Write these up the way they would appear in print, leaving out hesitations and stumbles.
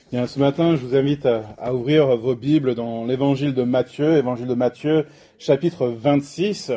Bien, ce matin, je vous invite à ouvrir vos Bibles dans l'évangile de Matthieu, chapitre 26.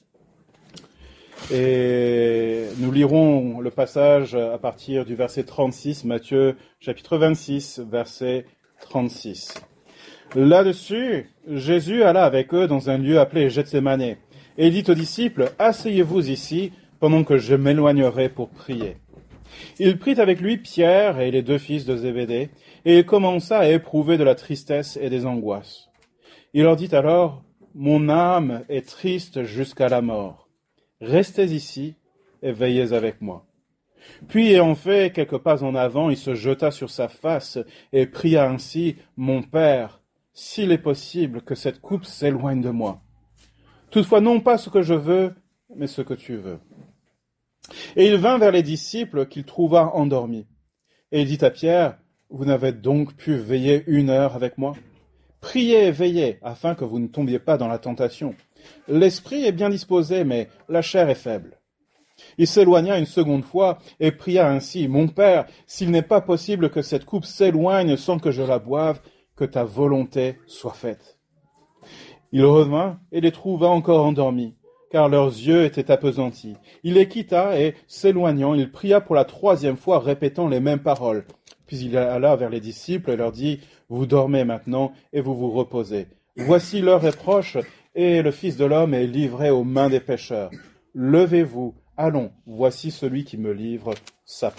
Et nous lirons le passage à partir du verset 36, Matthieu, chapitre 26, verset 36. Là-dessus, Jésus alla avec eux dans un lieu appelé Gethsémane, et il dit aux disciples, « Asseyez-vous ici, pendant que je m'éloignerai pour prier. » Il prit avec lui Pierre et les deux fils de Zébédée, et il commença à éprouver de la tristesse et des angoisses. Il leur dit alors, « Mon âme est triste jusqu'à la mort. Restez ici et veillez avec moi. » Puis, ayant fait quelques pas en avant, il se jeta sur sa face et pria ainsi, « Mon Père, s'il est possible que cette coupe s'éloigne de moi. Toutefois, non pas ce que je veux, mais ce que tu veux. » Et il vint vers les disciples qu'il trouva endormis. Et il dit à Pierre, « Vous n'avez donc pu veiller 1 heure avec moi? Priez et veillez, afin que vous ne tombiez pas dans la tentation. L'esprit est bien disposé, mais la chair est faible. » Il s'éloigna une seconde fois et pria ainsi, « Mon Père, s'il n'est pas possible que cette coupe s'éloigne sans que je la boive, que ta volonté soit faite. » Il revint et les trouva encore endormis, car leurs yeux étaient appesantis. Il les quitta et, s'éloignant, il pria pour la 3e fois, répétant les mêmes paroles. Puis il alla vers les disciples et leur dit, « Vous dormez maintenant et vous vous reposez. Voici l'heure est proche et le Fils de l'homme est livré aux mains des pécheurs. Levez-vous, allons, voici celui qui me livre s'approche. »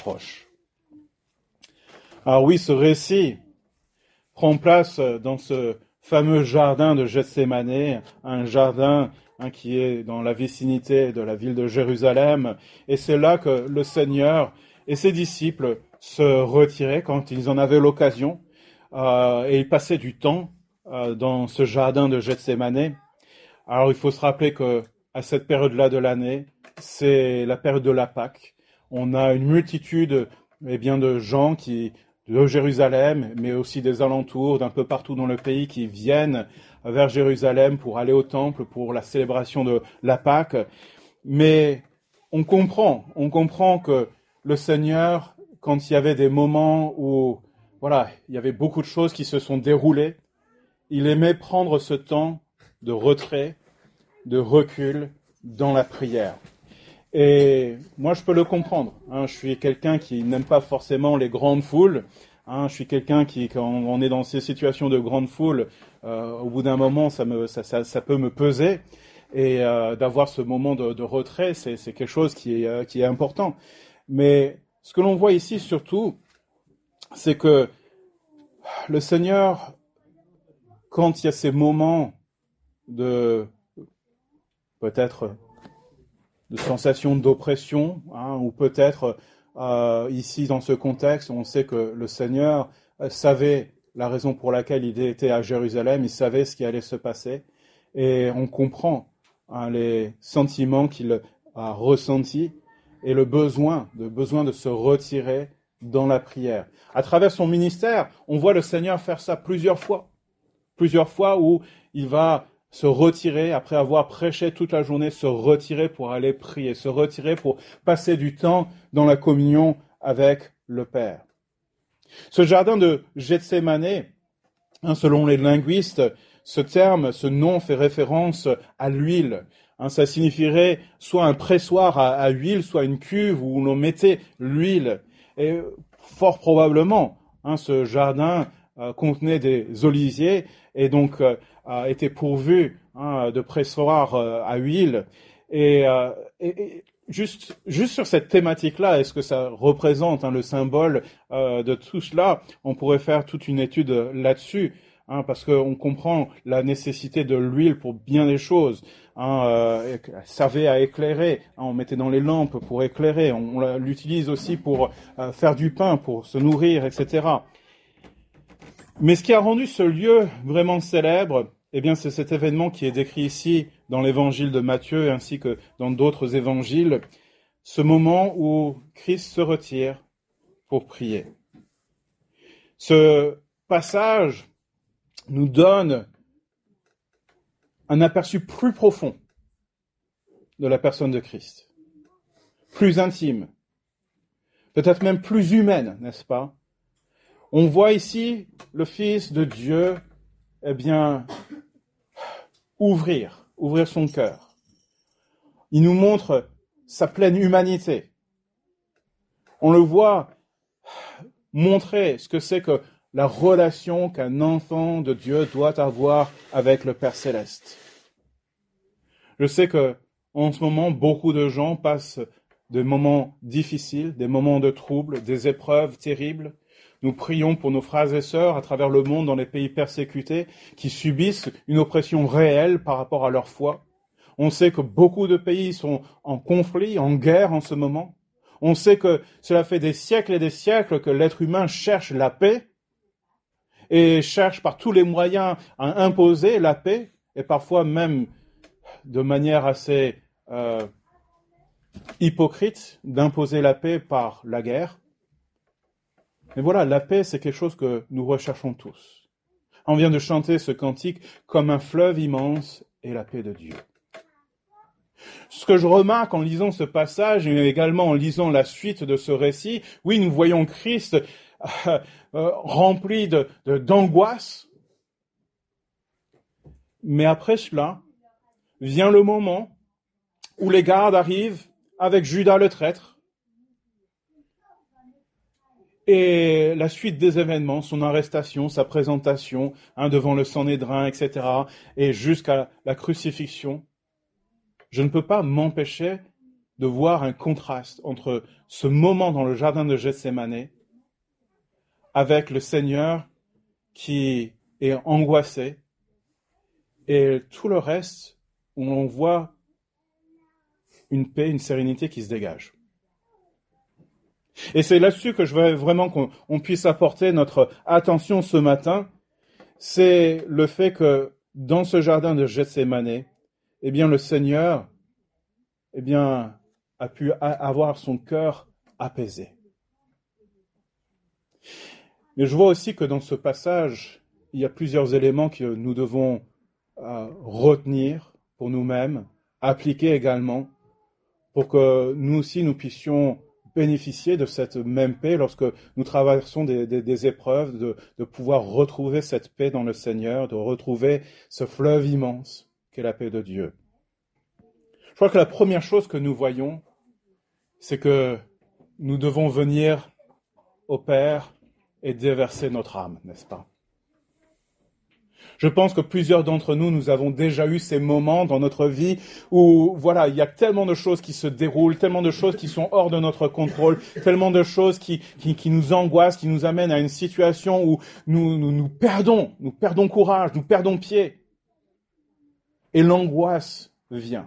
Alors oui, ce récit prend place dans ce fameux jardin de Gethsémane, un jardin qui est dans la vicinité de la ville de Jérusalem. Et c'est là que le Seigneur et ses disciples se retiraient quand ils en avaient l'occasion. Et ils passaient du temps dans ce jardin de Gethsémane. Alors il faut se rappeler que à cette période-là de l'année, c'est la période de la Pâque. On a une multitude de gens de Jérusalem, mais aussi des alentours, d'un peu partout dans le pays, qui viennent vers Jérusalem pour aller au temple, pour la célébration de la Pâque. Mais on comprend que le Seigneur, quand il y avait des moments où, il y avait beaucoup de choses qui se sont déroulées, il aimait prendre ce temps de retrait, de recul dans la prière. Et moi, je peux le comprendre. Je suis quelqu'un qui n'aime pas forcément les grandes foules. Je suis quelqu'un qui, quand on est dans ces situations de grande foule, au bout d'un moment, ça peut me peser. Et d'avoir ce moment de retrait, c'est quelque chose qui est important. Mais ce que l'on voit ici surtout, c'est que le Seigneur, quand il y a ces moments de peut-être de sensation d'oppression, ou peut-être ici dans ce contexte, on sait que le Seigneur savait la raison pour laquelle il était à Jérusalem, il savait ce qui allait se passer, et on comprend les sentiments qu'il a ressentis et le besoin de se retirer dans la prière. À travers son ministère, on voit le Seigneur faire ça plusieurs fois où il va se retirer, après avoir prêché toute la journée, se retirer pour aller prier, se retirer pour passer du temps dans la communion avec le Père. Ce jardin de Gethsémane, selon les linguistes, ce nom fait référence à l'huile. Ça signifierait soit un pressoir à huile, soit une cuve où l'on mettait l'huile. Et fort probablement, ce jardin contenait des oliviers et donc était pourvu de pressoirs à huile. Et juste sur cette thématique-là, est-ce que ça représente le symbole de tout cela? On pourrait faire toute une étude là-dessus, parce qu'on comprend la nécessité de l'huile pour bien des choses. Elle servait à éclairer, on mettait dans les lampes pour éclairer, on l'utilise aussi pour faire du pain, pour se nourrir, etc. Mais ce qui a rendu ce lieu vraiment célèbre, c'est cet événement qui est décrit ici dans l'évangile de Matthieu ainsi que dans d'autres évangiles, ce moment où Christ se retire pour prier. Ce passage nous donne un aperçu plus profond de la personne de Christ, plus intime, peut-être même plus humaine, n'est-ce pas? On voit ici le Fils de Dieu, ouvrir son cœur. Il nous montre sa pleine humanité. On le voit montrer ce que c'est que la relation qu'un enfant de Dieu doit avoir avec le Père Céleste. Je sais que en ce moment, beaucoup de gens passent des moments difficiles, des moments de trouble, des épreuves terribles. Nous prions pour nos frères et sœurs à travers le monde dans les pays persécutés qui subissent une oppression réelle par rapport à leur foi. On sait que beaucoup de pays sont en conflit, en guerre en ce moment. On sait que cela fait des siècles et des siècles que l'être humain cherche la paix et cherche par tous les moyens à imposer la paix et parfois même de manière assez hypocrite d'imposer la paix par la guerre. Mais voilà, la paix, c'est quelque chose que nous recherchons tous. On vient de chanter ce cantique « Comme un fleuve immense est la paix de Dieu ». Ce que je remarque en lisant ce passage et également en lisant la suite de ce récit, oui, nous voyons Christ rempli d'angoisse. Mais après cela, vient le moment où les gardes arrivent avec Judas le traître. Et la suite des événements, son arrestation, sa présentation devant le Sanhédrin, etc., et jusqu'à la crucifixion, je ne peux pas m'empêcher de voir un contraste entre ce moment dans le jardin de Gethsémani avec le Seigneur qui est angoissé et tout le reste où on voit une paix, une sérénité qui se dégage. Et c'est là-dessus que je veux vraiment qu'on puisse apporter notre attention ce matin, c'est le fait que dans ce jardin de Gethsémani, le Seigneur, a pu avoir son cœur apaisé. Mais je vois aussi que dans ce passage, il y a plusieurs éléments que nous devons retenir pour nous-mêmes, appliquer également, pour que nous aussi nous puissions bénéficier de cette même paix lorsque nous traversons des épreuves, de pouvoir retrouver cette paix dans le Seigneur, de retrouver ce fleuve immense qu'est la paix de Dieu. Je crois que la première chose que nous voyons, c'est que nous devons venir au Père et déverser notre âme, n'est-ce pas? Je pense que plusieurs d'entre nous, nous avons déjà eu ces moments dans notre vie où, voilà, il y a tellement de choses qui se déroulent, tellement de choses qui sont hors de notre contrôle, tellement de choses qui nous angoissent, qui nous amènent à une situation où nous perdons courage, nous perdons pied. Et l'angoisse vient.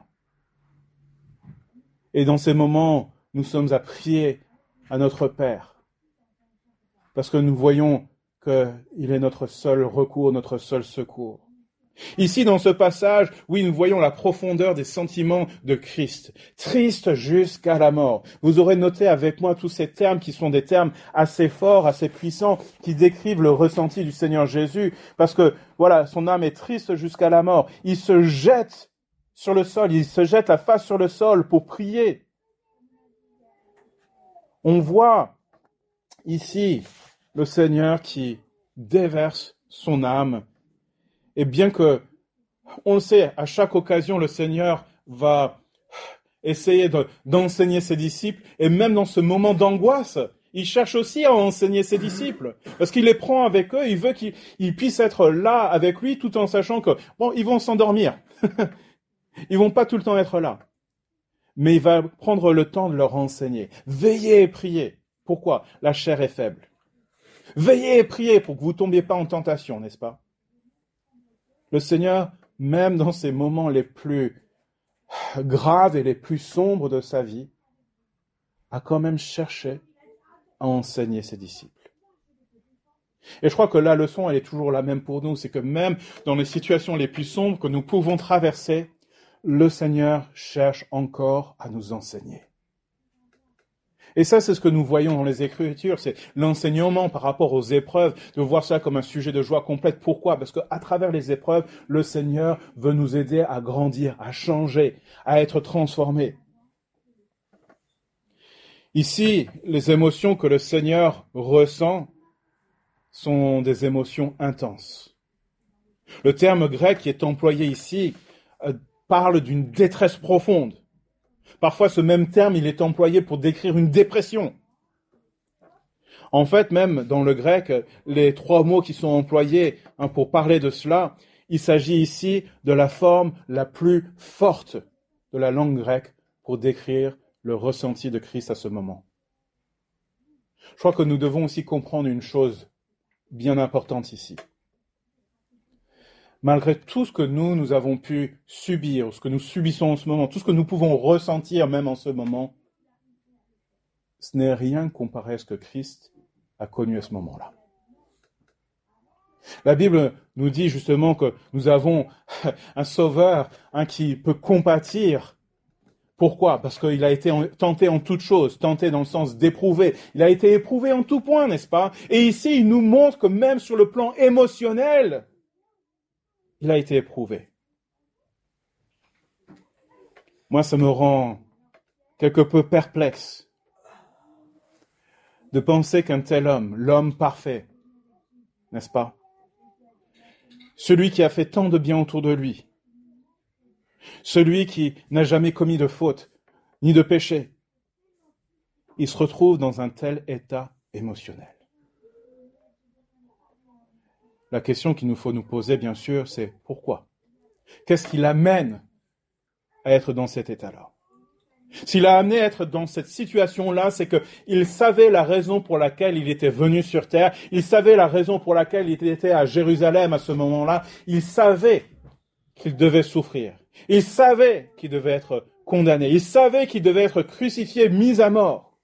Et dans ces moments, nous sommes à prier à notre Père. Parce que nous voyons qu'il est notre seul recours, notre seul secours. Ici, dans ce passage, oui, nous voyons la profondeur des sentiments de Christ. Triste jusqu'à la mort. Vous aurez noté avec moi tous ces termes qui sont des termes assez forts, assez puissants, qui décrivent le ressenti du Seigneur Jésus. Parce que, voilà, son âme est triste jusqu'à la mort. Il se jette sur le sol, il se jette la face sur le sol pour prier. On voit ici le Seigneur qui déverse son âme. Et bien que, on le sait, à chaque occasion, le Seigneur va essayer d'enseigner ses disciples. Et même dans ce moment d'angoisse, il cherche aussi à enseigner ses disciples. Parce qu'il les prend avec eux, il veut qu'ils puissent être là avec lui, tout en sachant que, ils vont s'endormir. Ils vont pas tout le temps être là. Mais il va prendre le temps de leur enseigner. Veillez et priez. Pourquoi? La chair est faible. Veillez et priez pour que vous ne tombiez pas en tentation, n'est-ce pas? Le Seigneur, même dans ces moments les plus graves et les plus sombres de sa vie, a quand même cherché à enseigner ses disciples. Et je crois que la leçon, elle est toujours la même pour nous, c'est que même dans les situations les plus sombres que nous pouvons traverser, le Seigneur cherche encore à nous enseigner. Et ça, c'est ce que nous voyons dans les Écritures, c'est l'enseignement par rapport aux épreuves, de voir ça comme un sujet de joie complète. Pourquoi? Parce qu'à travers les épreuves, le Seigneur veut nous aider à grandir, à changer, à être transformés. Ici, les émotions que le Seigneur ressent, sont des émotions intenses. Le terme grec qui est employé ici parle d'une détresse profonde. Parfois, ce même terme, il est employé pour décrire une dépression. En fait, même dans le grec, les 3 mots qui sont employés pour parler de cela, il s'agit ici de la forme la plus forte de la langue grecque pour décrire le ressenti de Christ à ce moment. Je crois que nous devons aussi comprendre une chose bien importante ici. Malgré tout ce que nous avons pu subir, ce que nous subissons en ce moment, tout ce que nous pouvons ressentir même en ce moment, ce n'est rien comparé à ce que Christ a connu à ce moment-là. La Bible nous dit justement que nous avons un sauveur, qui peut compatir. Pourquoi? Parce qu'il a été tenté en toutes choses, tenté dans le sens d'éprouver. Il a été éprouvé en tout point, n'est-ce pas? Et ici, il nous montre que même sur le plan émotionnel, il a été éprouvé. Moi, ça me rend quelque peu perplexe de penser qu'un tel homme, l'homme parfait, n'est-ce pas? Celui qui a fait tant de bien autour de lui, celui qui n'a jamais commis de faute, ni de péché, il se retrouve dans un tel état émotionnel. La question qu'il nous faut nous poser, bien sûr, c'est pourquoi? Qu'est-ce qui l'amène à être dans cet état-là? S'il a amené à être dans cette situation-là, c'est qu'il savait la raison pour laquelle il était venu sur terre, il savait la raison pour laquelle il était à Jérusalem à ce moment-là, il savait qu'il devait souffrir, il savait qu'il devait être condamné, il savait qu'il devait être crucifié, mis à mort.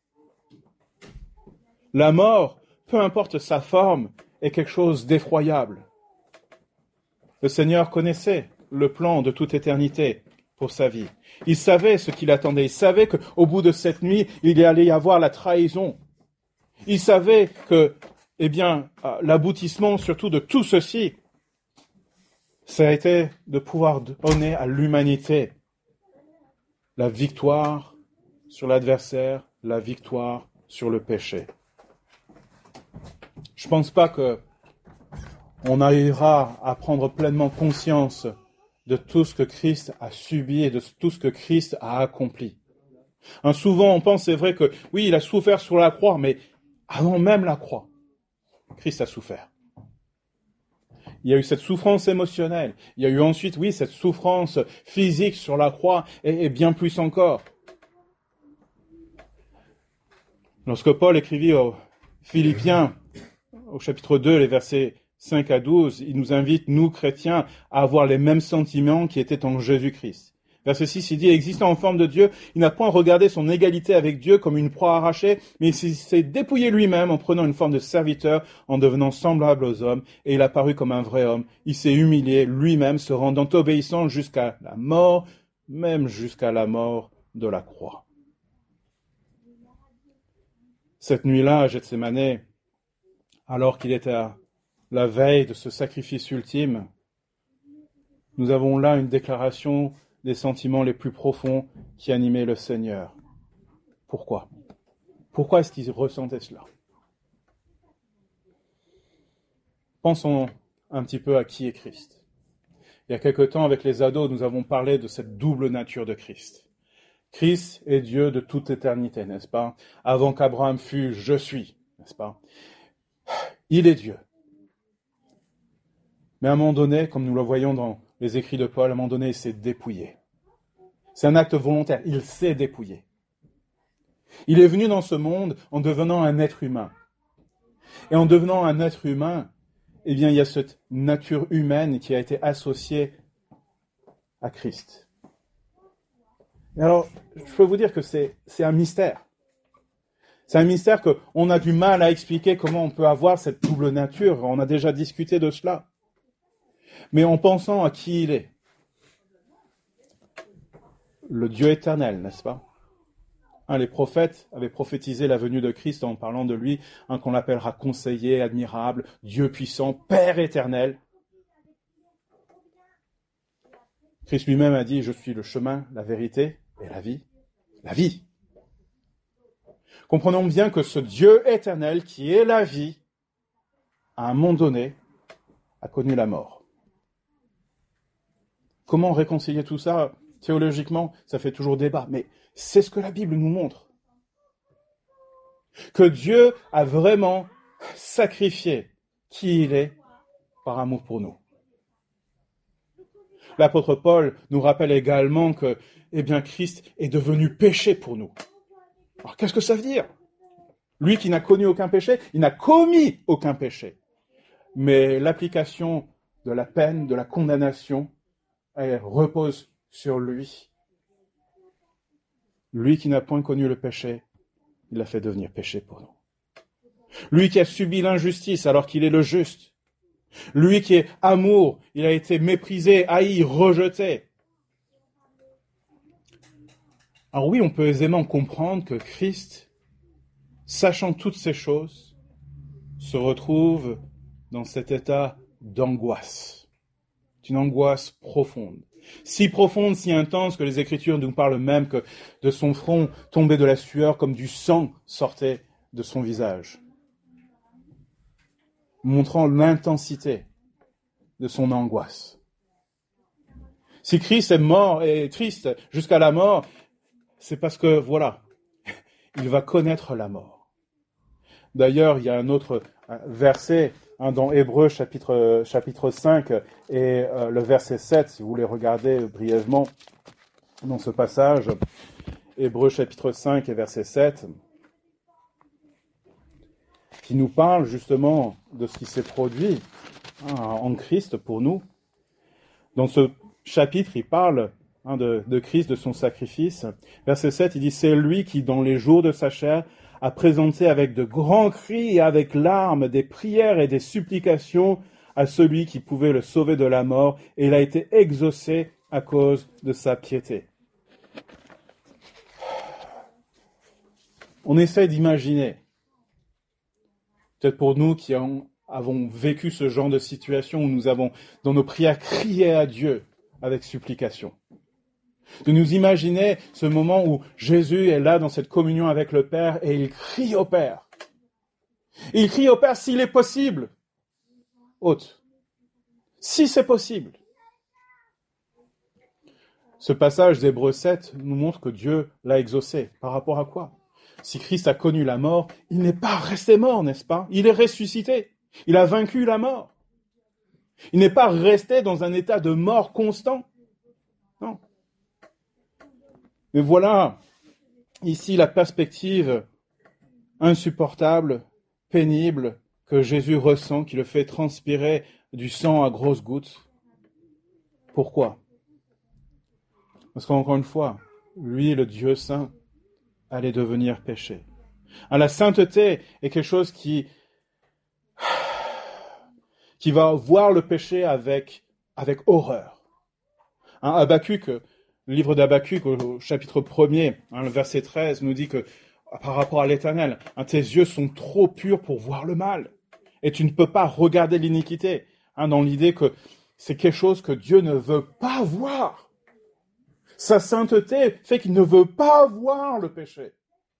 La mort, peu importe sa forme, est quelque chose d'effroyable. Le Seigneur connaissait le plan de toute éternité pour sa vie. Il savait ce qu'il attendait. Il savait qu'au bout de cette nuit, il allait y avoir la trahison. Il savait que, l'aboutissement surtout de tout ceci, ça a été de pouvoir donner à l'humanité la victoire sur l'adversaire, la victoire sur le péché. Je ne pense pas qu'on arrivera à prendre pleinement conscience de tout ce que Christ a subi et de tout ce que Christ a accompli. Souvent, on pense, c'est vrai que, oui, il a souffert sur la croix, mais avant même la croix, Christ a souffert. Il y a eu cette souffrance émotionnelle. Il y a eu ensuite, oui, cette souffrance physique sur la croix et bien plus encore. Lorsque Paul écrivit aux Philippiens, au chapitre 2, les versets 5 à 12, il nous invite, nous chrétiens, à avoir les mêmes sentiments qui étaient en Jésus-Christ. Verset 6, il dit, existant en forme de Dieu, il n'a point regardé son égalité avec Dieu comme une proie arrachée, mais il s'est dépouillé lui-même en prenant une forme de serviteur, en devenant semblable aux hommes, et il a paru comme un vrai homme. Il s'est humilié lui-même, se rendant obéissant jusqu'à la mort, même jusqu'à la mort de la croix. Cette nuit-là, à Gethsémanée, alors qu'il était à la veille de ce sacrifice ultime, nous avons là une déclaration des sentiments les plus profonds qui animaient le Seigneur. Pourquoi? Pourquoi est-ce qu'il ressentait cela? Pensons un petit peu à qui est Christ. Il y a quelque temps, avec les ados, nous avons parlé de cette double nature de Christ. Christ est Dieu de toute éternité, n'est-ce pas? Avant qu'Abraham fût, je suis, n'est-ce pas? Il est Dieu. Mais à un moment donné, comme nous le voyons dans les écrits de Paul, à un moment donné, il s'est dépouillé. C'est un acte volontaire, il s'est dépouillé. Il est venu dans ce monde en devenant un être humain. Et en devenant un être humain, il y a cette nature humaine qui a été associée à Christ. Et alors, je peux vous dire que c'est un mystère. C'est un mystère qu'on a du mal à expliquer comment on peut avoir cette double nature. On a déjà discuté de cela. Mais en pensant à qui il est, le Dieu éternel, n'est-ce pas? Les prophètes avaient prophétisé la venue de Christ en parlant de lui, qu'on appellera conseiller, admirable, Dieu puissant, Père éternel. Christ lui-même a dit, je suis le chemin, la vérité et la vie. La vie. Comprenons bien que ce Dieu éternel qui est la vie à un moment donné, a connu la mort. Comment réconcilier tout ça? Théologiquement, ça fait toujours débat, mais c'est ce que la Bible nous montre. Que Dieu a vraiment sacrifié qui il est par amour pour nous. L'apôtre Paul nous rappelle également que, Christ est devenu péché pour nous. Alors qu'est-ce que ça veut dire? Lui qui n'a connu aucun péché, il n'a commis aucun péché. Mais l'application de la peine, de la condamnation, elle repose sur lui. Lui qui n'a point connu le péché, il l'a fait devenir péché pour nous. Lui qui a subi l'injustice alors qu'il est le juste. Lui qui est amour, il a été méprisé, haï, rejeté. Alors oui, on peut aisément comprendre que Christ, sachant toutes ces choses, se retrouve dans cet état d'angoisse. Une angoisse profonde. Si profonde, si intense que les Écritures nous parlent même que de son front tombait de la sueur comme du sang sortait de son visage. Montrant l'intensité de son angoisse. Si Christ est mort et triste jusqu'à la mort, c'est parce que, il va connaître la mort. D'ailleurs, il y a un autre verset dans Hébreux chapitre 5 et le verset 7, si vous voulez regarder brièvement dans ce passage, Hébreux chapitre 5 et verset 7, qui nous parle justement de ce qui s'est produit en Christ pour nous. Dans ce chapitre, il parle de Christ, de son sacrifice. Verset 7, il dit « C'est lui qui, dans les jours de sa chair, a présenté avec de grands cris et avec larmes des prières et des supplications à celui qui pouvait le sauver de la mort, et il a été exaucé à cause de sa piété. » On essaie d'imaginer, peut-être pour nous qui avons vécu ce genre de situation où nous avons, dans nos prières, crié à Dieu avec supplication. De nous imaginer ce moment où Jésus est là dans cette communion avec le Père et il crie au Père. Il crie au Père s'il est possible. Hôte. Si c'est possible. Ce passage d'Hébreux 7 nous montre que Dieu l'a exaucé. Par rapport à quoi? Si Christ a connu la mort, il n'est pas resté mort, n'est-ce pas? Il est ressuscité. Il a vaincu la mort. Il n'est pas resté dans un état de mort constant. Non. Mais voilà, ici, la perspective insupportable, pénible, que Jésus ressent, qui le fait transpirer du sang à grosses gouttes. Pourquoi? Parce qu'encore une fois, lui, le Dieu saint, allait devenir péché. La sainteté est quelque chose qui va voir le péché avec horreur. Habakkuk, le livre d'Habakkuk au chapitre 1er, le verset 13, nous dit que par rapport à l'Éternel, tes yeux sont trop purs pour voir le mal. Et tu ne peux pas regarder l'iniquité. Dans l'idée que c'est quelque chose que Dieu ne veut pas voir. Sa sainteté fait qu'il ne veut pas voir le péché.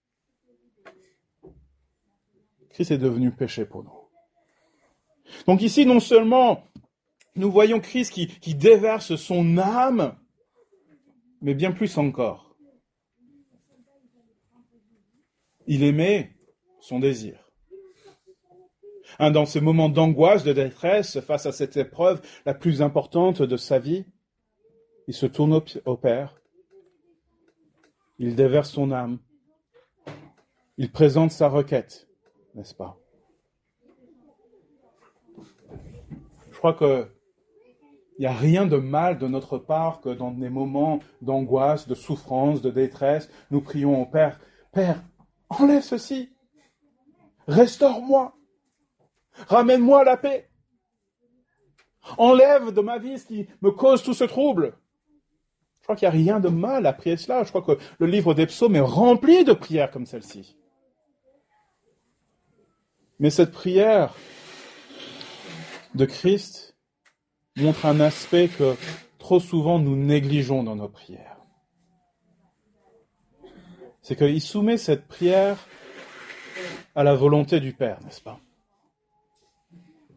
Christ est devenu péché pour nous. Donc ici, non seulement nous voyons Christ qui déverse son âme, mais bien plus encore. Il aimait son désir. Dans ces moments d'angoisse, de détresse, face à cette épreuve la plus importante de sa vie, il se tourne au Père, il déverse son âme, il présente sa requête, n'est-ce pas? Je crois qu'il n'y a rien de mal de notre part que dans des moments d'angoisse, de souffrance, de détresse, nous prions au Père, « Père, enlève ceci, restaure-moi, ramène-moi la paix, enlève de ma vie ce qui me cause tout ce trouble. » Je crois qu'il n'y a rien de mal à prier cela. Je crois que le livre des psaumes est rempli de prières comme celle-ci. Mais cette prière de Christ montre un aspect que trop souvent nous négligeons dans nos prières. C'est qu'il soumet cette prière à la volonté du Père, n'est-ce pas?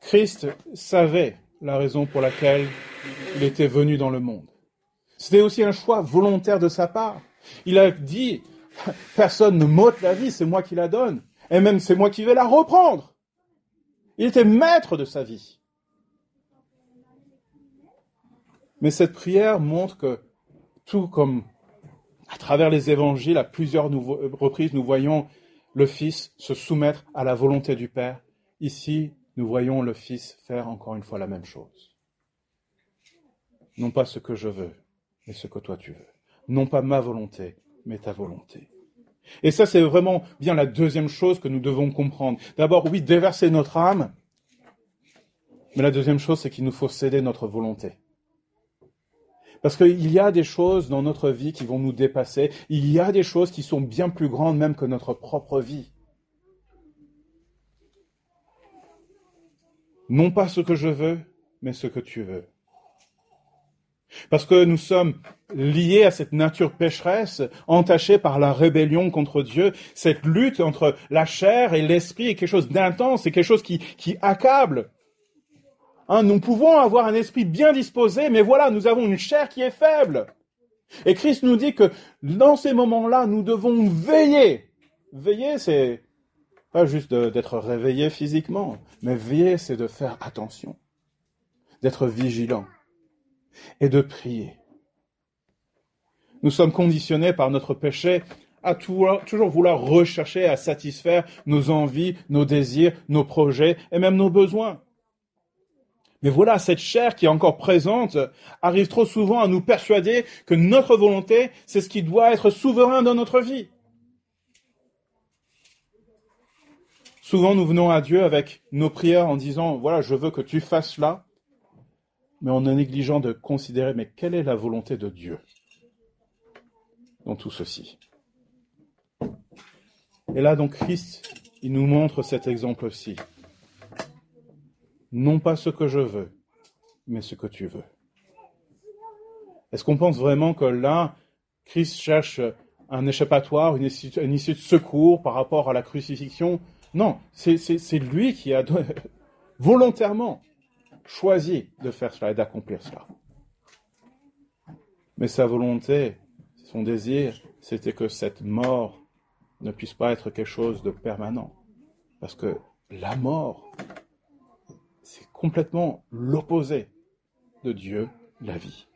Christ savait la raison pour laquelle il était venu dans le monde. C'était aussi un choix volontaire de sa part. Il a dit, personne ne m'ôte la vie, c'est moi qui la donne. Et même c'est moi qui vais la reprendre. Il était maître de sa vie. Mais cette prière montre que, tout comme à travers les évangiles, à plusieurs reprises, nous voyons le Fils se soumettre à la volonté du Père. Ici, nous voyons le Fils faire encore une fois la même chose. Non pas ce que je veux, mais ce que toi tu veux. Non pas ma volonté, mais ta volonté. Et ça, c'est vraiment bien la deuxième chose que nous devons comprendre. D'abord, oui, déverser notre âme, mais la deuxième chose, c'est qu'il nous faut céder notre volonté. Parce qu'il y a des choses dans notre vie qui vont nous dépasser, il y a des choses qui sont bien plus grandes même que notre propre vie. Non pas ce que je veux, mais ce que tu veux. Parce que nous sommes liés à cette nature pécheresse, entachée par la rébellion contre Dieu. Cette lutte entre la chair et l'esprit est quelque chose d'intense, c'est quelque chose qui accable. Nous pouvons avoir un esprit bien disposé, mais voilà, nous avons une chair qui est faible. Et Christ nous dit que dans ces moments-là, nous devons veiller. Veiller, c'est pas juste d'être réveillé physiquement, mais veiller, c'est de faire attention, d'être vigilant et de prier. Nous sommes conditionnés par notre péché à toujours vouloir rechercher à satisfaire nos envies, nos désirs, nos projets et même nos besoins. Mais voilà, cette chair qui est encore présente arrive trop souvent à nous persuader que notre volonté, c'est ce qui doit être souverain dans notre vie. Souvent, nous venons à Dieu avec nos prières en disant, voilà, je veux que tu fasses cela, mais en négligeant de considérer, mais quelle est la volonté de Dieu dans tout ceci. Et là, donc, Christ, il nous montre cet exemple-ci. Non pas ce que je veux, mais ce que tu veux. Est-ce qu'on pense vraiment que là, Christ cherche un échappatoire, une issue de secours par rapport à la crucifixion? Non, c'est lui qui a volontairement choisi de faire cela et d'accomplir cela. Mais sa volonté, son désir, c'était que cette mort ne puisse pas être quelque chose de permanent. Parce que la mort, c'est complètement l'opposé de Dieu, la vie.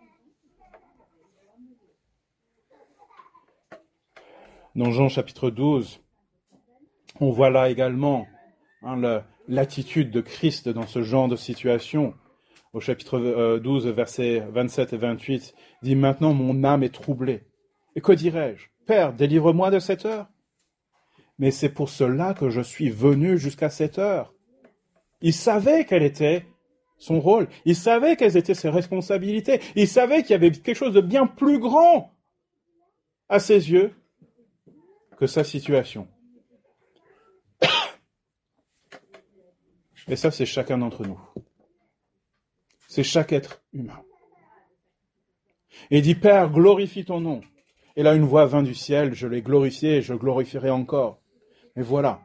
Dans Jean chapitre 12, on voit là également l'attitude de Christ dans ce genre de situation. Au chapitre 12, versets 27 et 28, dit « Maintenant mon âme est troublée. Et que dirais-je? Père, délivre-moi de cette heure. Mais c'est pour cela que je suis venu jusqu'à cette heure. » Il savait quel était son rôle. Il savait quelles étaient ses responsabilités. Il savait qu'il y avait quelque chose de bien plus grand à ses yeux que sa situation. Et ça, c'est chacun d'entre nous. C'est chaque être humain. Et il dit, Père, glorifie ton nom. Et là, une voix vint du ciel, je l'ai glorifié et je le glorifierai encore. Mais voilà.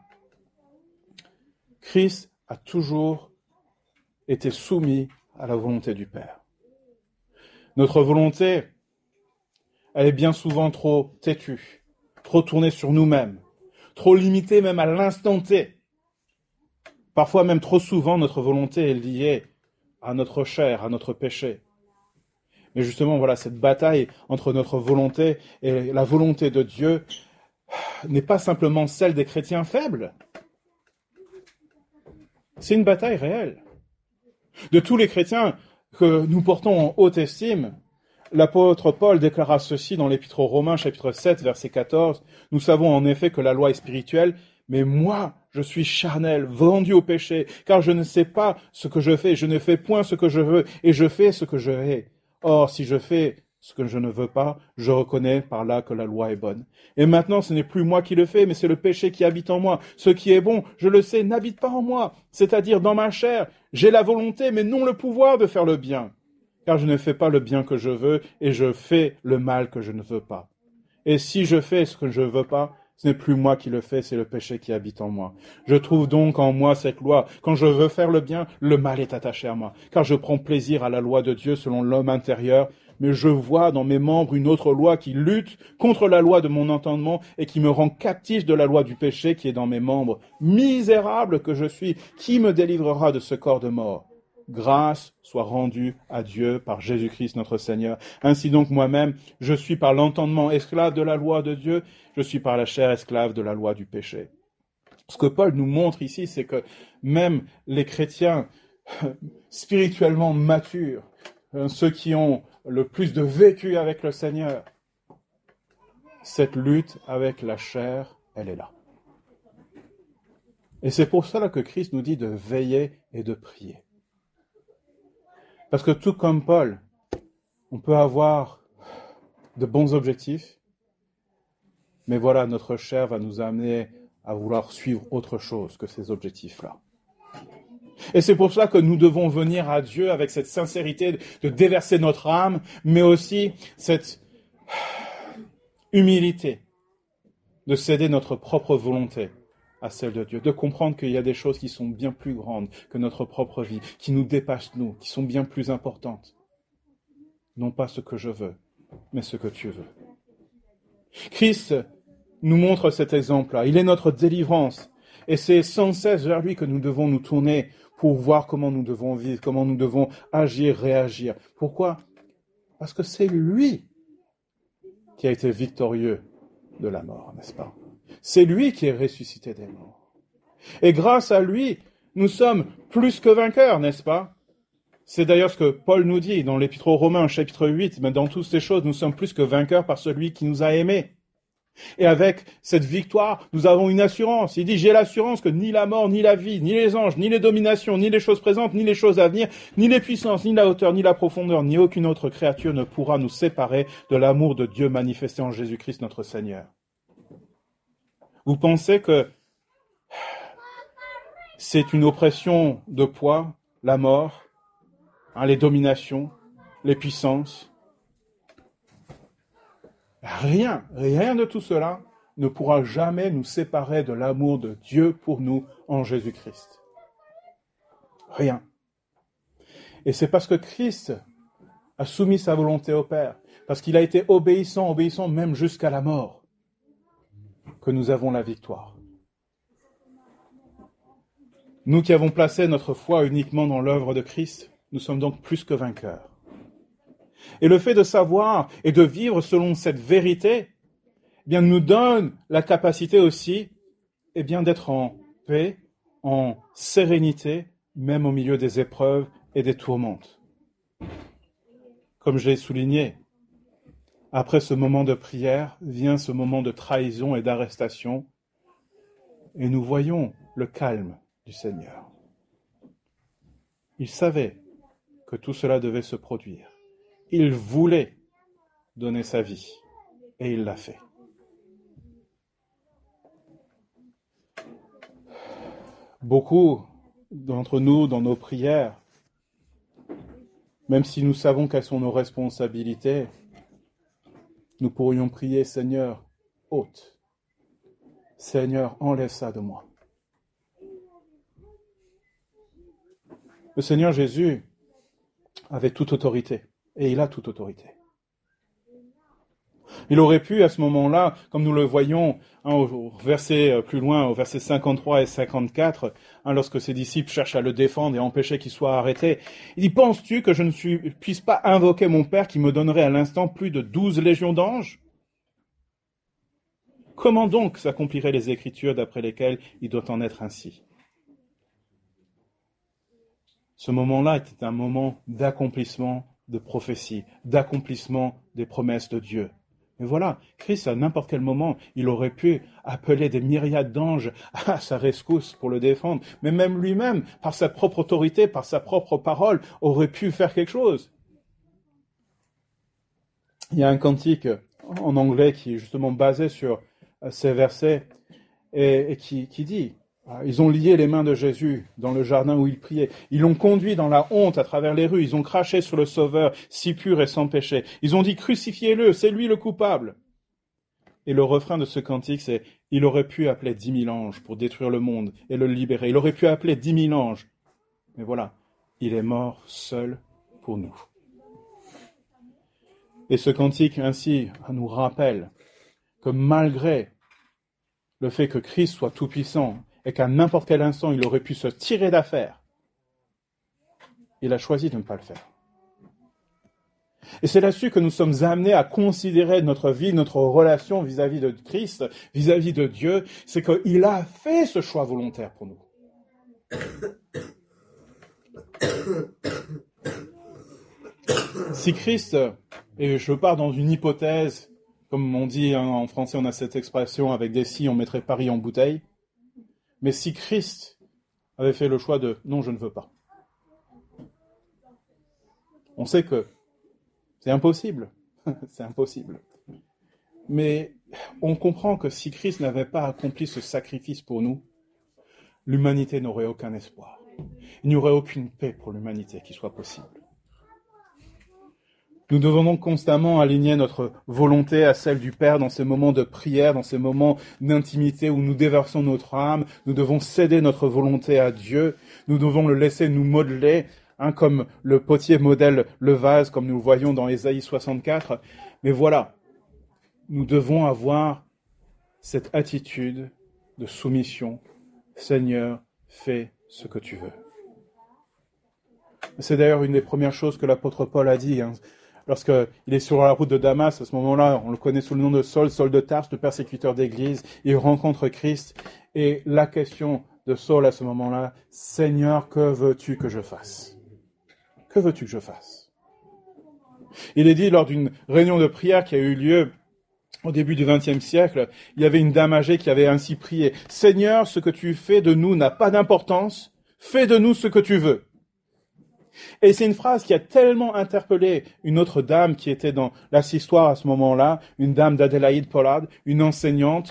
Christ a toujours été soumis à la volonté du Père. Notre volonté, elle est bien souvent trop têtue, trop tournée sur nous-mêmes, trop limitée même à l'instant T. Parfois même trop souvent, notre volonté est liée à notre chair, à notre péché. Mais justement, voilà, cette bataille entre notre volonté et la volonté de Dieu n'est pas simplement celle des chrétiens faibles. C'est une bataille réelle. De tous les chrétiens que nous portons en haute estime, l'apôtre Paul déclara ceci dans l'Épître aux Romains, chapitre 7, verset 14. « Nous savons en effet que la loi est spirituelle, mais moi, je suis charnel, vendu au péché, car je ne sais pas ce que je fais, je ne fais point ce que je veux, et je fais ce que je hais. Or, si je fais ce que je ne veux pas, je reconnais par là que la loi est bonne. Et maintenant, ce n'est plus moi qui le fais, mais c'est le péché qui habite en moi. Ce qui est bon, je le sais, n'habite pas en moi, c'est-à-dire dans ma chair. J'ai la volonté, mais non le pouvoir de faire le bien. Car je ne fais pas le bien que je veux, et je fais le mal que je ne veux pas. Et si je fais ce que je ne veux pas, Ce n'est plus moi qui le fais, c'est le péché qui habite en moi. Je trouve donc en moi cette loi. Quand je veux faire le bien, le mal est attaché à moi. Car je prends plaisir à la loi de Dieu selon l'homme intérieur, mais je vois dans mes membres une autre loi qui lutte contre la loi de mon entendement et qui me rend captif de la loi du péché qui est dans mes membres. Misérable que je suis, qui me délivrera de ce corps de mort? Grâce soit rendue à Dieu par Jésus-Christ notre Seigneur. Ainsi donc moi-même, je suis par l'entendement esclave de la loi de Dieu, je suis par la chair esclave de la loi du péché. Ce que Paul nous montre ici, c'est que même les chrétiens spirituellement matures, ceux qui ont le plus de vécu avec le Seigneur, cette lutte avec la chair, elle est là. Et c'est pour cela que Christ nous dit de veiller et de prier. Parce que tout comme Paul, on peut avoir de bons objectifs, mais voilà, notre chair va nous amener à vouloir suivre autre chose que ces objectifs-là. Et c'est pour cela que nous devons venir à Dieu avec cette sincérité de déverser notre âme, mais aussi cette humilité de céder notre propre volonté à celle de Dieu, de comprendre qu'il y a des choses qui sont bien plus grandes que notre propre vie, qui nous dépassent nous, qui sont bien plus importantes. Non pas ce que je veux, mais ce que tu veux. Christ nous montre cet exemple-là. Il est notre délivrance. Et c'est sans cesse vers lui que nous devons nous tourner pour voir comment nous devons vivre, comment nous devons agir, réagir. Pourquoi? Parce que c'est lui qui a été victorieux de la mort, n'est-ce pas? C'est lui qui est ressuscité des morts. Et grâce à lui, nous sommes plus que vainqueurs, n'est-ce pas? C'est d'ailleurs ce que Paul nous dit dans l'Épître aux Romains, chapitre 8. Mais dans toutes ces choses, nous sommes plus que vainqueurs par celui qui nous a aimés. Et avec cette victoire, nous avons une assurance. Il dit, j'ai l'assurance que ni la mort, ni la vie, ni les anges, ni les dominations, ni les choses présentes, ni les choses à venir, ni les puissances, ni la hauteur, ni la profondeur, ni aucune autre créature ne pourra nous séparer de l'amour de Dieu manifesté en Jésus-Christ notre Seigneur. Vous pensez que c'est une oppression de poids, la mort, les dominations, les puissances? Rien de tout cela ne pourra jamais nous séparer de l'amour de Dieu pour nous en Jésus-Christ. Rien. Et c'est parce que Christ a soumis sa volonté au Père, parce qu'il a été obéissant même jusqu'à la mort, que nous avons la victoire. Nous qui avons placé notre foi uniquement dans l'œuvre de Christ, nous sommes donc plus que vainqueurs. Et le fait de savoir et de vivre selon cette vérité, eh bien, nous donne la capacité aussi, eh bien, d'être en paix, en sérénité, même au milieu des épreuves et des tourmentes. Comme je l'ai souligné, après ce moment de prière, vient ce moment de trahison et d'arrestation, et nous voyons le calme du Seigneur. Il savait que tout cela devait se produire. Il voulait donner sa vie, et il l'a fait. Beaucoup d'entre nous, dans nos prières, même si nous savons quelles sont nos responsabilités, nous pourrions prier, Seigneur, ôte. Seigneur, enlève ça de moi. Le Seigneur Jésus avait toute autorité. Et il a toute autorité. Il aurait pu, à ce moment-là, comme nous le voyons au verset plus loin, au verset 53 et 54, lorsque ses disciples cherchent à le défendre et empêcher qu'il soit arrêté, il dit, penses-tu que je ne puisse pas invoquer mon Père qui me donnerait à l'instant plus de 12 légions d'anges? Comment donc s'accompliraient les Écritures d'après lesquelles il doit en être ainsi? Ce moment-là était un moment d'accomplissement de prophétie, d'accomplissement des promesses de Dieu. Mais voilà, Christ, à n'importe quel moment, il aurait pu appeler des myriades d'anges à sa rescousse pour le défendre. Mais même lui-même, par sa propre autorité, par sa propre parole, aurait pu faire quelque chose. Il y a un cantique en anglais qui est justement basé sur ces versets et qui dit... Ils ont lié les mains de Jésus dans le jardin où il priait. Ils l'ont conduit dans la honte à travers les rues. Ils ont craché sur le Sauveur, si pur et sans péché. Ils ont dit, crucifiez-le, c'est lui le coupable. Et le refrain de ce cantique, c'est « Il aurait pu appeler 10 000 anges pour détruire le monde et le libérer. Il aurait pu appeler 10 000 anges. Mais voilà, il est mort seul pour nous. » Et ce cantique, ainsi, nous rappelle que malgré le fait que Christ soit tout-puissant et qu'à n'importe quel instant, il aurait pu se tirer d'affaire, il a choisi de ne pas le faire. Et c'est là-dessus que nous sommes amenés à considérer notre vie, notre relation vis-à-vis de Christ, vis-à-vis de Dieu, c'est qu'il a fait ce choix volontaire pour nous. Si Christ, et je pars dans une hypothèse, comme on dit en français, on a cette expression, avec des si, on mettrait Paris en bouteille, mais si Christ avait fait le choix de « non, je ne veux pas », on sait que c'est impossible, c'est impossible. Mais on comprend que si Christ n'avait pas accompli ce sacrifice pour nous, l'humanité n'aurait aucun espoir. Il n'y aurait aucune paix pour l'humanité qui soit possible. Nous devons donc constamment aligner notre volonté à celle du Père dans ces moments de prière, dans ces moments d'intimité où nous déversons notre âme. Nous devons céder notre volonté à Dieu. Nous devons le laisser nous modeler, comme le potier modèle le vase, comme nous le voyons dans Ésaïe 64. Mais voilà, nous devons avoir cette attitude de soumission. Seigneur, fais ce que tu veux. C'est d'ailleurs une des premières choses que l'apôtre Paul a dit, lorsqu'il est sur la route de Damas, à ce moment-là, on le connaît sous le nom de Saul, Saul de Tarse, le persécuteur d'église, il rencontre Christ, et la question de Saul à ce moment-là, « Seigneur, que veux-tu que je fasse ?» Que veux-tu que je fasse? Il est dit lors d'une réunion de prière qui a eu lieu au début du XXe siècle, il y avait une dame âgée qui avait ainsi prié, « Seigneur, ce que tu fais de nous n'a pas d'importance, fais de nous ce que tu veux. » Et c'est une phrase qui a tellement interpellé une autre dame qui était dans l'assistoire à ce moment-là, une dame d'Adélaïde Pollard, une enseignante,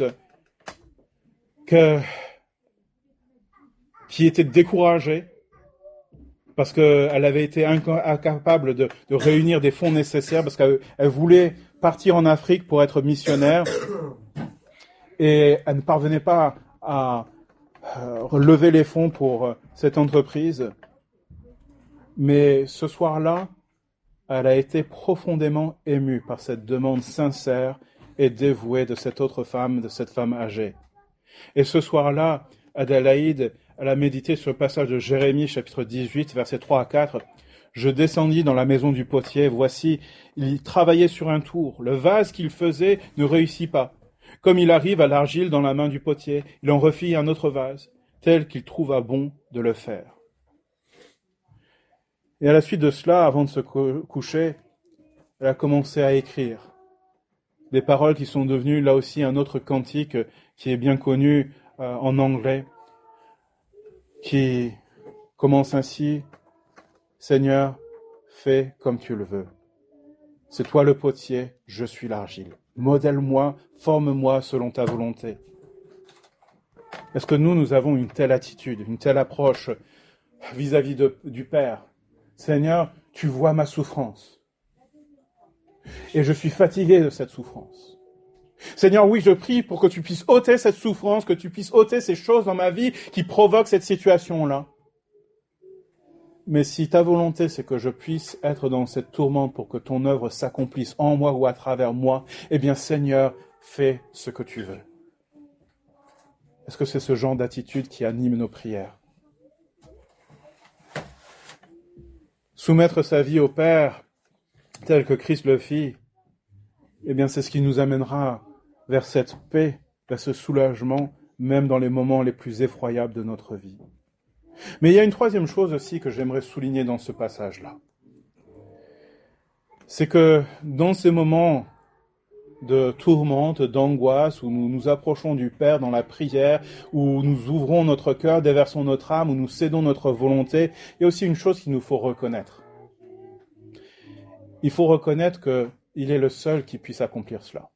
qui était découragée parce qu'elle avait été incapable de réunir des fonds nécessaires, parce qu'elle voulait partir en Afrique pour être missionnaire, et elle ne parvenait pas à relever les fonds pour cette entreprise. Mais ce soir-là, elle a été profondément émue par cette demande sincère et dévouée de cette autre femme, de cette femme âgée. Et ce soir-là, Adélaïde, elle a médité sur le passage de Jérémie, chapitre 18, versets 3 à 4. « Je descendis dans la maison du potier, voici, il travaillait sur un tour. Le vase qu'il faisait ne réussit pas. Comme il arrive à l'argile dans la main du potier, il en refit un autre vase, tel qu'il trouva bon de le faire. » Et à la suite de cela, avant de se coucher, elle a commencé à écrire des paroles qui sont devenues là aussi un autre cantique qui est bien connu en anglais, qui commence ainsi, « Seigneur, fais comme tu le veux. C'est toi le potier, je suis l'argile. Modèle-moi, forme-moi selon ta volonté. » Est-ce que nous avons une telle attitude, une telle approche vis-à-vis du Père? Seigneur, tu vois ma souffrance. Et je suis fatigué de cette souffrance. Seigneur, oui, je prie pour que tu puisses ôter cette souffrance, que tu puisses ôter ces choses dans ma vie qui provoquent cette situation-là. Mais si ta volonté, c'est que je puisse être dans cette tourmente pour que ton œuvre s'accomplisse en moi ou à travers moi, eh bien, Seigneur, fais ce que tu veux. Est-ce que c'est ce genre d'attitude qui anime nos prières? Soumettre sa vie au Père, tel que Christ le fit, eh bien, c'est ce qui nous amènera vers cette paix, vers ce soulagement, même dans les moments les plus effroyables de notre vie. Mais il y a une troisième chose aussi que j'aimerais souligner dans ce passage-là. C'est que dans ces moments de tourmente, d'angoisse, où nous nous approchons du Père dans la prière, où nous ouvrons notre cœur, déversons notre âme, où nous cédons notre volonté, il y a aussi une chose qu'il nous faut reconnaître. Il faut reconnaître qu'il est le seul qui puisse accomplir cela.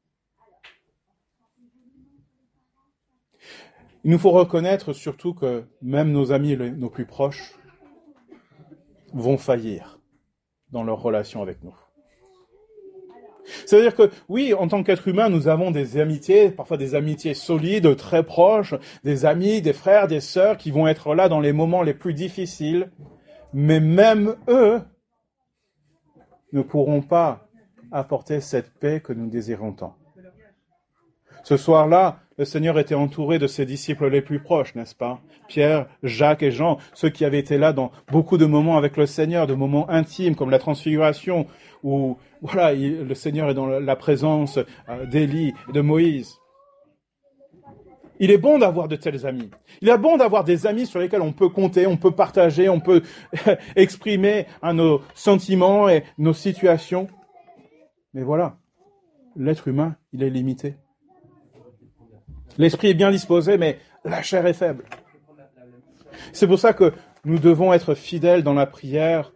Il nous faut reconnaître surtout que même nos amis nos plus proches vont faillir dans leur relation avec nous. C'est-à-dire que, oui, en tant qu'être humain, nous avons des amitiés, parfois des amitiés solides, très proches, des amis, des frères, des sœurs qui vont être là dans les moments les plus difficiles, mais même eux ne pourront pas apporter cette paix que nous désirons tant. Ce soir-là, le Seigneur était entouré de ses disciples les plus proches, n'est-ce pas? Pierre, Jacques et Jean, ceux qui avaient été là dans beaucoup de moments avec le Seigneur, de moments intimes comme la transfiguration, où voilà, le Seigneur est dans la présence d'Élie, de Moïse. Il est bon d'avoir de tels amis. Il est bon d'avoir des amis sur lesquels on peut compter, on peut partager, on peut exprimer nos sentiments et nos situations. Mais voilà, l'être humain, il est limité. L'esprit est bien disposé, mais la chair est faible. C'est pour ça que nous devons être fidèles dans la prière,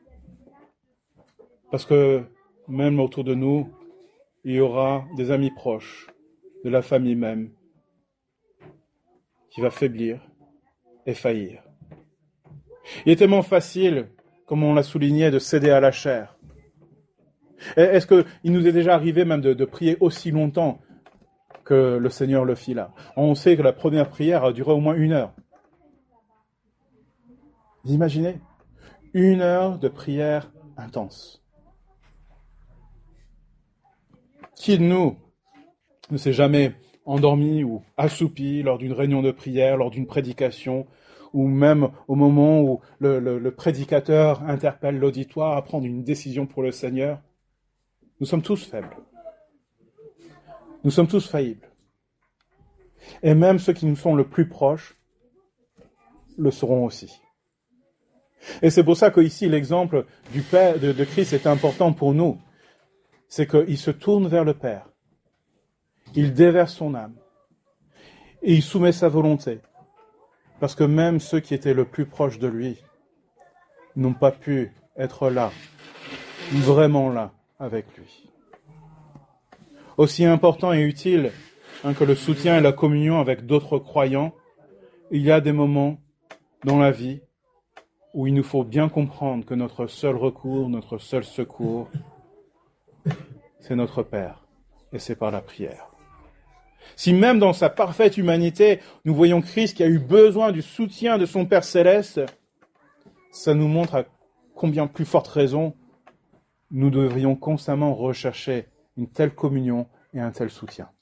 parce que même autour de nous, il y aura des amis proches, de la famille même, qui va faiblir et faillir. Il est tellement facile, comme on l'a souligné, de céder à la chair. Est-ce qu'il nous est déjà arrivé même de prier aussi longtemps que le Seigneur le fit là? On sait que la première prière a duré au moins 1 heure. Vous imaginez? 1 heure de prière intense. Qui de nous ne s'est jamais endormi ou assoupi lors d'une réunion de prière, lors d'une prédication, ou même au moment où le prédicateur interpelle l'auditoire à prendre une décision pour le Seigneur? Nous sommes tous faibles. Nous sommes tous faillibles. Et même ceux qui nous sont le plus proches le seront aussi. Et c'est pour ça qu'ici, l'exemple du Père, de Christ est important pour nous. C'est qu'il se tourne vers le Père. Il déverse son âme. Et il soumet sa volonté. Parce que même ceux qui étaient le plus proches de lui n'ont pas pu être là, vraiment là, avec lui. Aussi important et utile que le soutien et la communion avec d'autres croyants, il y a des moments dans la vie où il nous faut bien comprendre que notre seul recours, notre seul secours, c'est notre Père, et c'est par la prière. Si même dans sa parfaite humanité, nous voyons Christ qui a eu besoin du soutien de son Père céleste, ça nous montre à combien plus forte raison nous devrions constamment rechercher une telle communion et un tel soutien.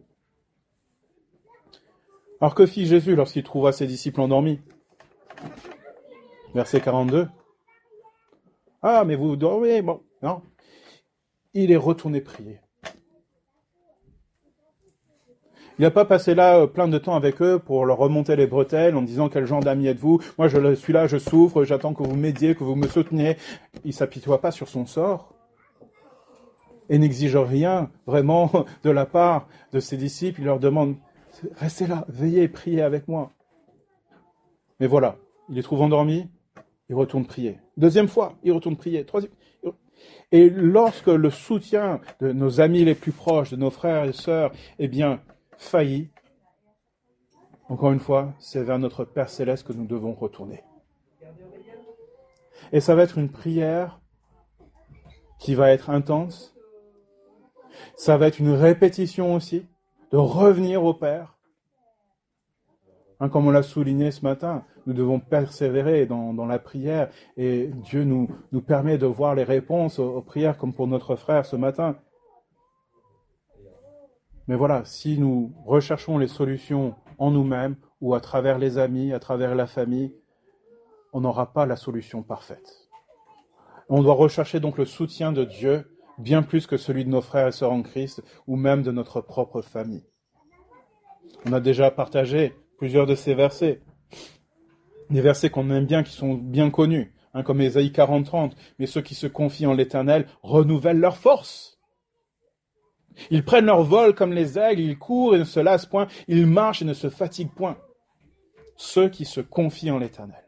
Alors que fit Jésus lorsqu'il trouva ses disciples endormis? Verset 42. Ah, mais vous dormez, bon, non. Il est retourné prier. Il n'a pas passé là plein de temps avec eux pour leur remonter les bretelles en disant quel genre d'ami êtes-vous? Moi je suis là, je souffre, j'attends que vous m'aidiez, que vous me souteniez. Il ne s'apitoie pas sur son sort et n'exige rien vraiment de la part de ses disciples. Il leur demande, restez là, veillez, priez avec moi. Mais voilà, il les trouve endormis, il retourne prier. Deuxième fois, il retourne prier. Troisième. Et lorsque le soutien de nos amis les plus proches, de nos frères et sœurs, faillit, encore une fois, c'est vers notre Père Céleste que nous devons retourner. Et ça va être une prière qui va être intense. Ça va être une répétition aussi, de revenir au Père. Comme on l'a souligné ce matin, nous devons persévérer dans la prière et Dieu nous permet de voir les réponses aux prières comme pour notre frère ce matin. Mais voilà, si nous recherchons les solutions en nous-mêmes ou à travers les amis, à travers la famille, on n'aura pas la solution parfaite. On doit rechercher donc le soutien de Dieu bien plus que celui de nos frères et sœurs en Christ ou même de notre propre famille. On a déjà partagé plusieurs de ces versets. Des versets qu'on aime bien, qui sont bien connus, comme Ésaïe 40-30. Mais ceux qui se confient en l'Éternel renouvellent leur force. Ils prennent leur vol comme les aigles, ils courent et ne se lassent point, ils marchent et ne se fatiguent point. Ceux qui se confient en l'Éternel.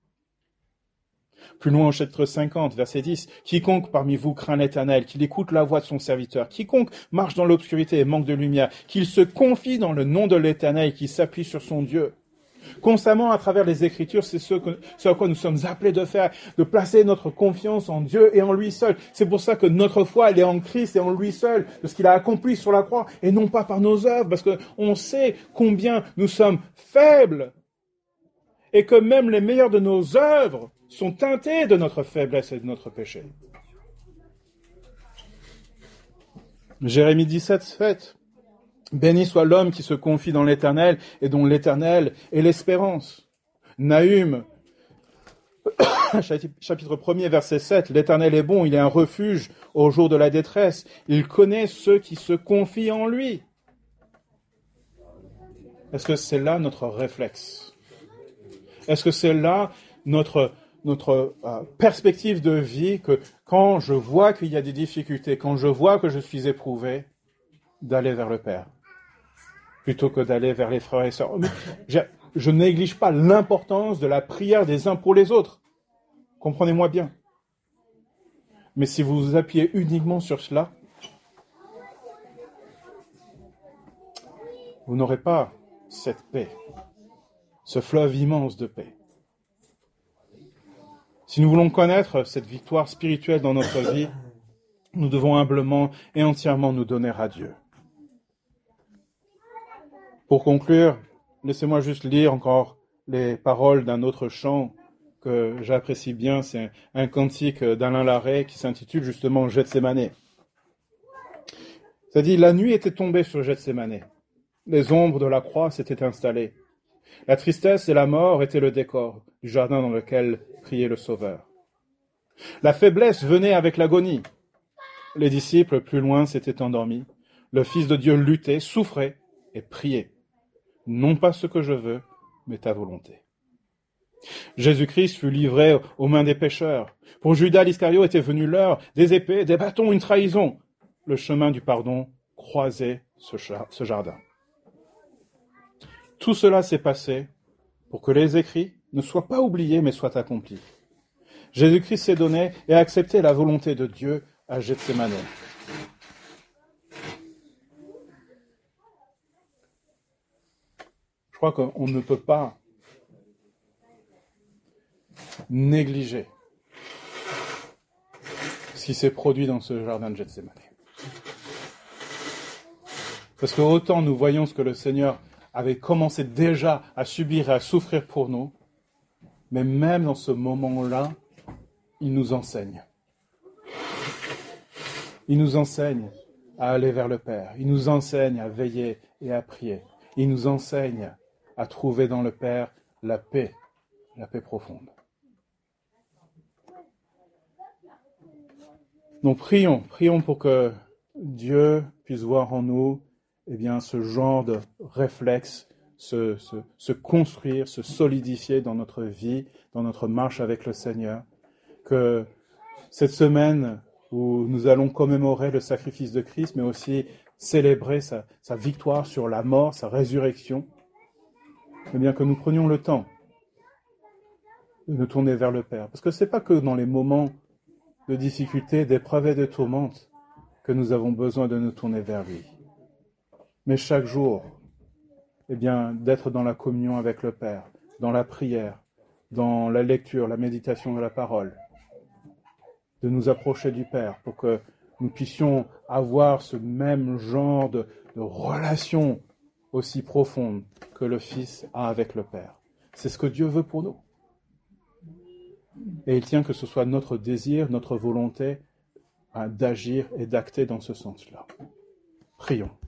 Plus loin au chapitre 50, verset 10, « Quiconque parmi vous craint l'Éternel, qu'il écoute la voix de son serviteur, quiconque marche dans l'obscurité et manque de lumière, qu'il se confie dans le nom de l'Éternel et qu'il s'appuie sur son Dieu. Constamment, à travers les Écritures, c'est ce à quoi nous sommes appelés de faire, de placer notre confiance en Dieu et en lui seul. C'est pour ça que notre foi, elle est en Christ et en lui seul, de ce qu'il a accompli sur la croix, et non pas par nos œuvres, parce qu'on sait combien nous sommes faibles, et que même les meilleures de nos œuvres sont teintées de notre faiblesse et de notre péché. Jérémie 17, 7. Béni soit l'homme qui se confie dans l'Éternel et dont l'Éternel est l'espérance. Nahum, chapitre 1er, verset 7. L'Éternel est bon, il est un refuge au jour de la détresse. Il connaît ceux qui se confient en lui. Est-ce que c'est là notre réflexe? Est-ce que c'est là notre perspective de vie, que quand je vois qu'il y a des difficultés, quand je vois que je suis éprouvé, d'aller vers le Père, plutôt que d'aller vers les frères et sœurs. Je ne néglige pas l'importance de la prière des uns pour les autres. Comprenez-moi bien. Mais si vous vous appuyez uniquement sur cela, vous n'aurez pas cette paix, ce fleuve immense de paix. Si nous voulons connaître cette victoire spirituelle dans notre vie, nous devons humblement et entièrement nous donner à Dieu. Pour conclure, laissez-moi juste lire encore les paroles d'un autre chant que j'apprécie bien. C'est un cantique d'Alain Larrey qui s'intitule justement Gethsémané. Ça dit, la nuit était tombée sur Gethsémané. Les ombres de la croix s'étaient installées. La tristesse et la mort étaient le décor du jardin dans lequel priait le Sauveur. La faiblesse venait avec l'agonie. Les disciples, plus loin, s'étaient endormis. Le Fils de Dieu luttait, souffrait et priait. Non pas ce que je veux, mais ta volonté. Jésus-Christ fut livré aux mains des pécheurs. Pour Judas l'Iscario était venu l'heure, des épées, des bâtons, une trahison. Le chemin du pardon croisait ce jardin. Tout cela s'est passé pour que les écrits ne soient pas oubliés, mais soient accomplis. Jésus-Christ s'est donné et a accepté la volonté de Dieu à Gethsémané. Je crois qu'on ne peut pas négliger ce qui s'est produit dans ce jardin de Gethsémané. Parce que autant nous voyons ce que le Seigneur avait commencé déjà à subir et à souffrir pour nous, mais même dans ce moment-là, il nous enseigne. Il nous enseigne à aller vers le Père. Il nous enseigne à veiller et à prier. Il nous enseigne à trouver dans le Père la paix profonde. Donc prions pour que Dieu puisse voir en nous ce genre de réflexe se construire, se solidifier dans notre vie, dans notre marche avec le Seigneur. Que cette semaine où nous allons commémorer le sacrifice de Christ, mais aussi célébrer sa victoire sur la mort, sa résurrection, que nous prenions le temps de nous tourner vers le Père. Parce que ce n'est pas que dans les moments de difficulté, d'épreuve et de tourmente que nous avons besoin de nous tourner vers lui. Mais chaque jour, d'être dans la communion avec le Père, dans la prière, dans la lecture, la méditation de la parole, de nous approcher du Père pour que nous puissions avoir ce même genre de relation aussi profonde que le Fils a avec le Père. C'est ce que Dieu veut pour nous. Et il tient que ce soit notre désir, notre volonté d'agir et d'acter dans ce sens-là. Prions.